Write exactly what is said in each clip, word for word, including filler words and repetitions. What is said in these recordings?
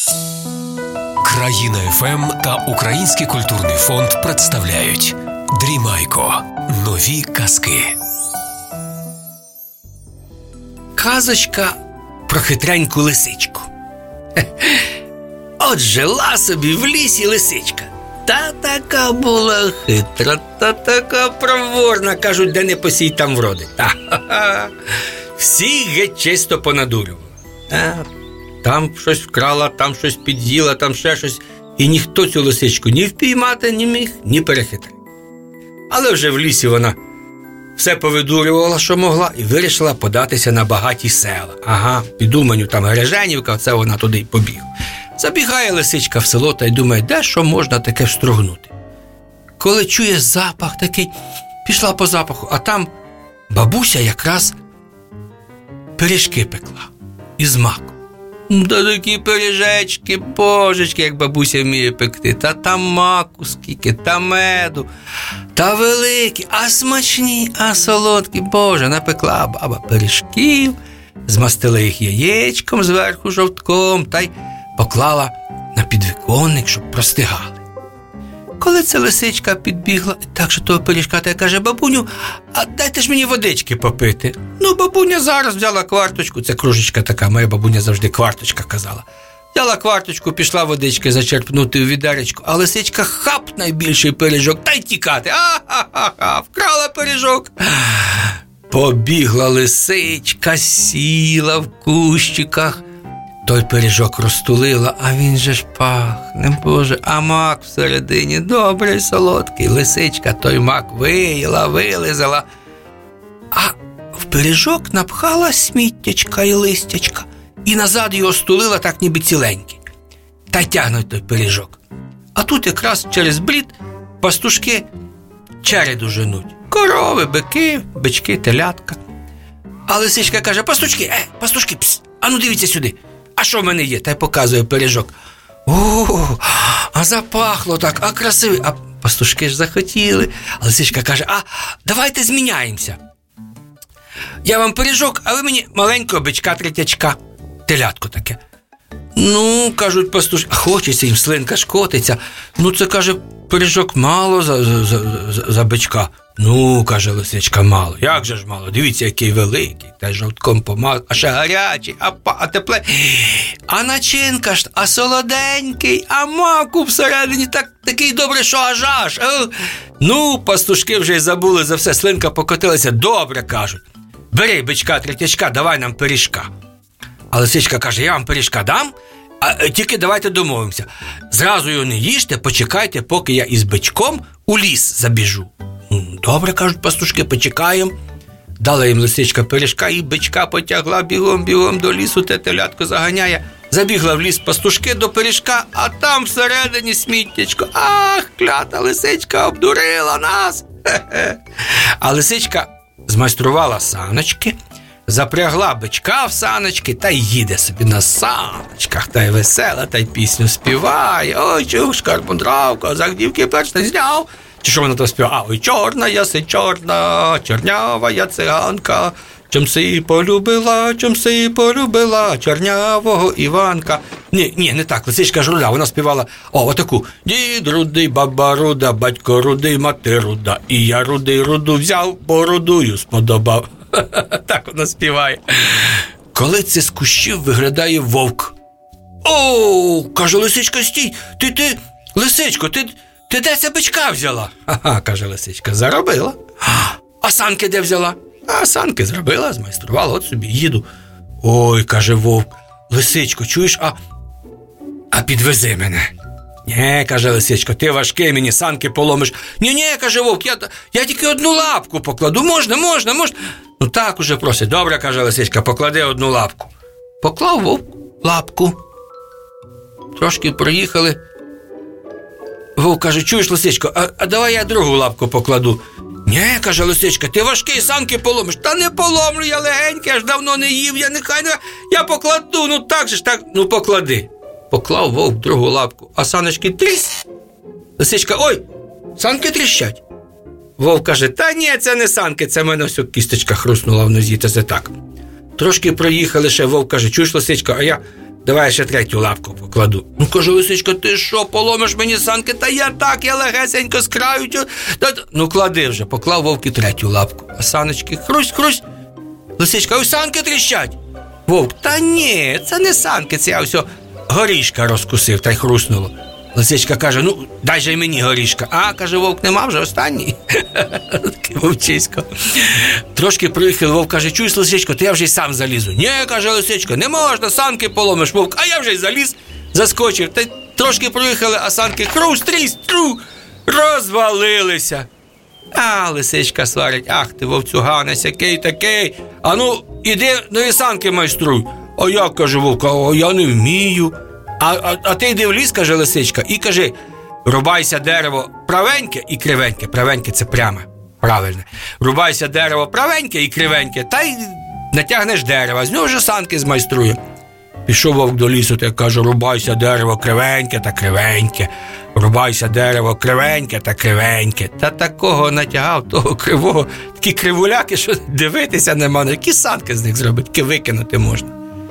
Країна еф ем та Український культурний фонд представляють Дрімайко. Нові казки. Казочка про хитреньку лисичку. От жила собі в лісі лисичка. Та така була хитра, та така проворна, кажуть, де не посій, там вроди. Ха-ха-ха. Всіх геть чисто понадурювала. А, там щось вкрала, там щось під'їла, там ще щось. І ніхто цю лисичку ні впіймати не міг, ні перехитрити. Але вже в лісі вона все повидурювала, що могла, і вирішила податися на багаті села. Ага, під Уманню там Гриженівка, це вона туди й побігла. Забігає лисичка в село та й думає, де що можна таке встрогнути. Коли чує запах такий, пішла по запаху, а там бабуся якраз пиріжки пекла із маку. Та такі пиріжечки, божечки, як бабуся вміє пекти. Та там маку скільки, та меду, та великі, а смачні, а солодкі. Боже, напекла баба пиріжків, змастила їх яєчком зверху жовтком та й поклала на підвіконник, щоб простигали. Коли ця лисичка підбігла так, що того пиріжка, та й каже, бабуню, а дайте ж мені водички попити. Ну, бабуня зараз взяла кварточку, це кружечка така, моя бабуня завжди кварточка казала. Взяла кварточку, пішла водички зачерпнути у відеречку, а лисичка хап найбільший пиріжок, та й тікати. А-ха-ха-ха, вкрала пиріжок. Побігла лисичка, сіла в кущиках. Той пиріжок розтулила, а він же ж пахне, боже, а мак всередині добрий, солодкий. Лисичка той мак виїла, вилизала, а в пиріжок напхала сміттячка і листячка, і назад його стулила так, ніби ціленький. Та й тягнуть той пиріжок. А тут якраз через брід пастушки череду женуть. Корови, бики, бички, телятка. А лисичка каже, пастушки, е, пастушки, пс, а ну дивіться сюди. А що в мене є? Та й показує пиріжок. О, а запахло так, а красивий. А пастушки ж захотіли. А лисичка каже, а давайте зміняємося. Я вам пиріжок, а ви мені маленького бичка-третячка. Телятко таке. Ну, кажуть пастушки, а хочеться їм, слинка ж котиться. Ну, це, каже, пиріжок мало за, за, за, за бичка. Ну, каже лисичка, мало. Як же ж мало? Дивіться, який великий. Та й жовтком помазав, а ще гарячий, а, а тепле. А начинка ж, а солоденький, а маку всередині так, такий добрий, що аж аж. Ну, пастушки вже й забули за все, слинка покотилася. Добре, кажуть. Бери бичка, третячка, давай нам пиріжка. А лисичка каже, я вам пиріжка дам, а тільки давайте домовимося. Зразу його не їжте, почекайте, поки я із бичком у ліс забіжу. Добре, кажуть пастушки, почекаємо. Дала їм лисичка пиріжка, і бичка потягла бігом-бігом до лісу, те телятко заганяє. Забігла в ліс пастушки до пиріжка, а там всередині сміттячко. Ах, клята лисичка обдурила нас. Хе-хе. А лисичка змайструвала саночки, запрягла бичка в саночки та й їде собі на саночках, та й весела, та й пісню співає. Ой, чух, шкарбундравка, загдівки перш не зняв. Чи що вона там співає? Ой, чорна яси, чорна, чорнява я циганка, чом си полюбила, чом си полюбила чорнявого Іванка. Ні, ні, не так, лисичка ж руда, вона співала, о, отаку. Дід рудий, баба руда, батько рудий, мати руда, і я рудий руду взяв, бо рудую сподобав. Так вона співає. Коли це з кущів виглядає вовк. О, каже лисичка, стій, ти, ти, лисичко, ти... Ти де це бичка взяла? Ага, каже лисичка, заробила. А санки де взяла? А санки зробила, змайструвала, от собі їду. Ой, каже вовк, лисичко, чуєш, а, а підвези мене. Ні, каже лисичко, ти важкий, мені санки поломиш. Ні-ні, каже вовк, я, я тільки одну лапку покладу, можна, можна, можна. Ну так уже просить, добре, каже лисичка, поклади одну лапку. Поклав вовк лапку. Трошки проїхали. Вовк каже, чуєш, лисичко, а, а давай я другу лапку покладу. Ні, каже лисичка, ти важкий, санки поломиш. Та не поломлю, я легенький, аж давно не їв, я нехай не... Я покладу, ну так же ж, так, ну поклади. Поклав вовк другу лапку, а саночки трісь. Лисичка, ой, санки тріщать. Вовк каже, та ні, це не санки, це в мене ось кісточка хруснула в нозі, це це так. Трошки проїхали ще, вовк каже, чуєш, лисичка, а я давай я ще третю лапку покладу. Ну, каже лисичка, ти що, поломиш мені санки? Та я так, я легесенько з краю. Ну, клади вже, поклав вовк і третю лапку. А саночки хрусь, хрусь. Лисичка, ось санки тріщать. Вовк, та ні, це не санки, це я ось горішка розкусив, та й хруснуло. Лисичка каже, ну, дай же й мені горішка. А, каже, вовк, нема вже останній. Такий вовчисько. Трошки проїхав, вовк каже, чуєш, лисичко, то я вже й сам залізу. Ні, каже лисичко, не можна, санки поломиш, вовк. А я вже й заліз, заскочив. Та трошки проїхали, а санки хрусь, трісь, тру, розвалилися. А, лисичка сварить, ах ти, вовцюгане, сякий такий. А ну, іди, ну і санки майструй. А як, каже вовк, а я не вмію. А, а, а ти йди в ліс, каже лисичка, і кажи, рубайся дерево правеньке і кривеньке. Правеньке – це пряме, правильне. Рубайся дерево правеньке і кривеньке, та й натягнеш дерево, з нього вже санки змайструє. Пішов вовк до лісу, та каже, рубайся дерево кривеньке та кривеньке. Рубайся дерево кривеньке та кривеньке. Та такого натягав, того кривого, такі кривуляки, що дивитися нема, які санки з них зробить, які викинути можна.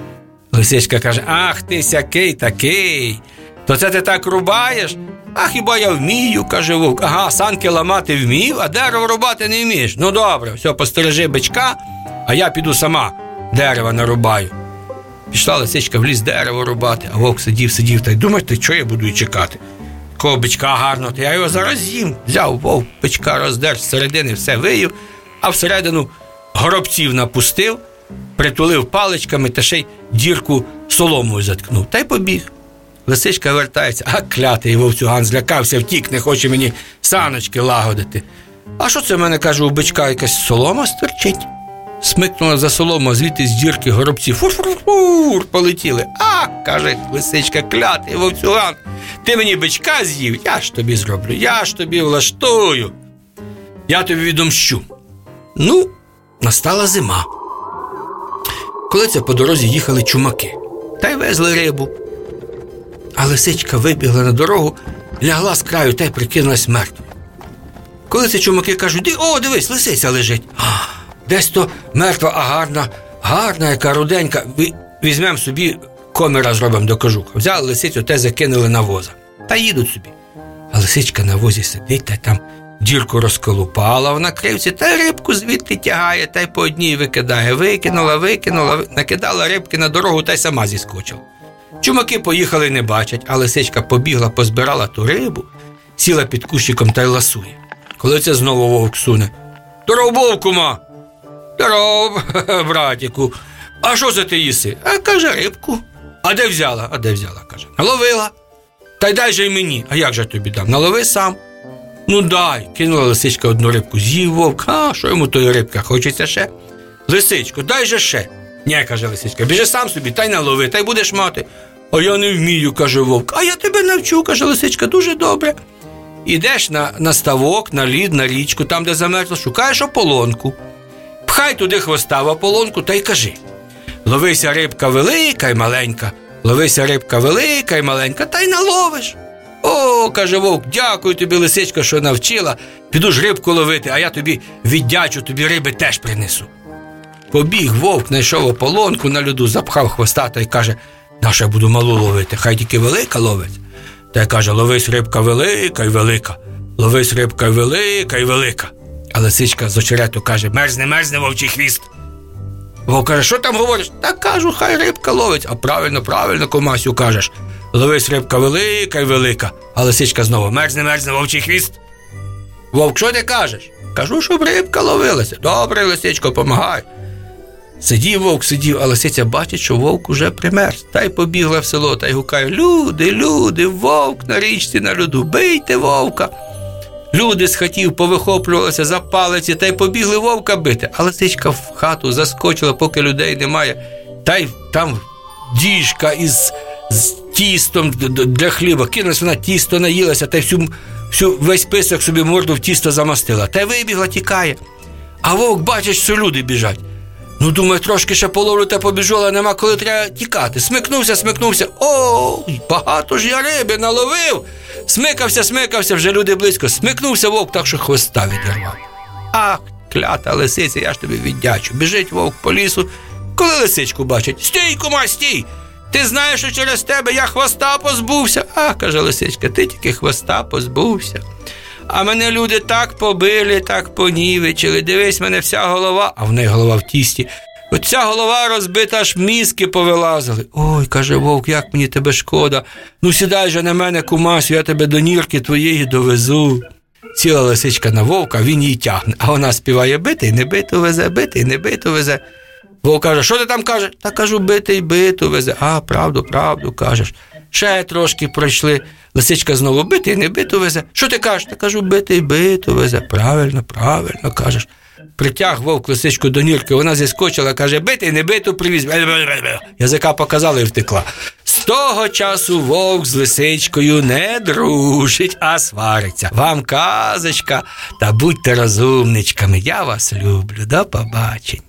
Лисичка каже, ах ти сякий такий, то це ти так рубаєш? А хіба я вмію, каже вовк. Ага, санки ламати вмів, а дерево рубати не вмієш. Ну добре, все, постережи бичка, а я піду сама дерева нарубаю. Пішла лисичка в ліс дерево рубати, а вовк сидів, сидів, та й думає, ти що я буду й чекати? Кого бичка гарно, то я його зараз з'їм. Взяв вовк, бичка роздер, з середини все виїв, а всередину горобців напустив, притулив паличками та ще й дірку соломою заткнув. Та й побіг. Лисичка вертається, а клятий вовцюган злякався, втік, не хоче мені саночки лагодити. А що це в мене, каже, у бичка якась солома стерчить? Смикнула за солому, а звідти з дірки горобці фур-фур-фур полетіли. А, каже лисичка, клятий вовцюган, ти мені бичка з'їв, я ж тобі зроблю, я ж тобі влаштую. Я тобі відомщу. Ну, настала зима. Коли це по дорозі їхали чумаки, та й везли рибу. А лисичка вибігла на дорогу, лягла з краю та й прикинулась мертвою. Коли це чумаки кажуть, о, дивись, лисиця лежить. А, десь то мертва, а гарна, гарна, яка руденька. Візьмемо собі, коміра зробимо до кожуха. Взяли лисицю та закинули на воза. Та їдуть собі. А лисичка на возі сидить, та й там дірку розколупала в накривці, та й рибку звідти тягає, та й по одній викидає. Викинула, викинула, накидала рибки на дорогу, та й сама зіскочила. Чумаки поїхали, не бачать, а лисичка побігла, позбирала ту рибу, сіла під кущиком та й ласує. Коли це знову вовк суне. Здоров, вовкума! Здоров, братіку! А що це ти їси? А, каже, рибку. А де взяла? А де взяла, каже. Наловила. Та й дай же й мені. А як же тобі дам? Налови сам. Ну дай, кинула лисичка одну рибку, з'їв вовк. А, що йому тої рибка, хочеться ще? Лисичко, дай же ще. Ні, каже лисичка, біжи сам собі, та й налови, та й будеш мати. А я не вмію, каже вовк. А я тебе навчу, каже лисичка, дуже добре. Ідеш на, на ставок, на лід, на річку, там, де замерзло, шукаєш ополонку. Пхай туди хвоста в ополонку та й кажи. Ловися рибка велика й маленька, ловися рибка велика й маленька, та й наловиш. О, каже вовк, дякую тобі, лисичка, що навчила. Піду ж рибку ловити, а я тобі віддячу, тобі риби теж принесу. Побіг вовк, знайшов ополонку на льоду, запхав хвоста та й каже, нащо я буду малу ловити, хай тільки велика ловить. Та й каже, ловись рибка велика й велика, ловись рибка й велика й велика. А лисичка з очерету каже, мерзне, мерзне вовчий хвіст. Вовк каже, що там говориш? Та кажу, хай рибка ловить. А правильно, правильно, кумасю, кажеш. Ловись рибка велика й велика. А лисичка знову, мерзне, мерзне вовчий хвіст. Вовк, що ти кажеш? Кажу, щоб рибка ловилася. Добре, лисичко, помагай. Сидів вовк, сидів, а лисиця бачить, що вовк уже примерз. Та й побігла в село, та й гукає, люди, люди, вовк на річці на льоду, бийте вовка. Люди з хатів повихоплювалися за палиці, та й побігли вовка бити. А лисичка в хату заскочила, поки людей немає. Та й там діжка із з тістом для хліба. Кинулась вона, тісто наїлася, та й всю, всю, весь писок собі морду в тісто замастила. Та й вибігла, тікає. А вовк бачить, що люди біжать. Ну, думаю, трошки ще половлю та побіжу, але нема коли треба тікати. Смикнувся, смикнувся. О, багато ж я риби наловив. Смикався, смикався, вже люди близько. Смикнувся вовк, так що хвоста відірвав. Ах, клята лисиця, я ж тобі віддячу. Біжить вовк по лісу. Коли лисичку бачить, стій, кума, стій. Ти знаєш, що через тебе я хвоста позбувся? А, каже лисичка, ти тільки хвоста позбувся. А мене люди так побили, так понівечили. Дивись, мене вся голова, а в неї голова в тісті. От ця голова розбита, аж мізки повилазили. Ой, каже вовк, як мені тебе шкода. Ну сідай же на мене, кумасю, я тебе до нірки твоєї довезу. Ціла лисичка на вовка, він її тягне. А вона співає: битий, не биту везе, битий, не биту везе. Вовк каже: що ти там кажеш? Та кажу, битий, биту везе. А, правду, правду кажеш. Ще трошки пройшли. Лисичка знову: битий, не биту везе. Що ти кажеш? Та кажу, битий, биту везе. Правильно, правильно кажеш. Притяг вовк лисичку до нірки, вона зіскочила, каже: битий, не биту привіз. Язика показала і втекла. З того часу вовк з лисичкою не дружить, а свариться. Вам казочка, та будьте розумничками. Я вас люблю. До побачення.